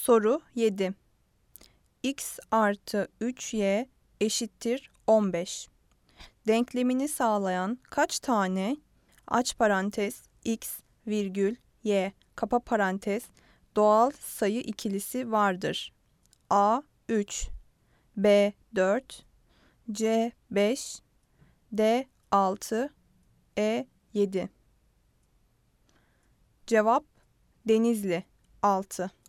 Soru 7. X artı 3y eşittir 15. Denklemini sağlayan kaç tane aç parantez x virgül y kapa parantez doğal sayı ikilisi vardır? A 3, B 4, C 5, D 6, E 7. Cevap Denizli 6.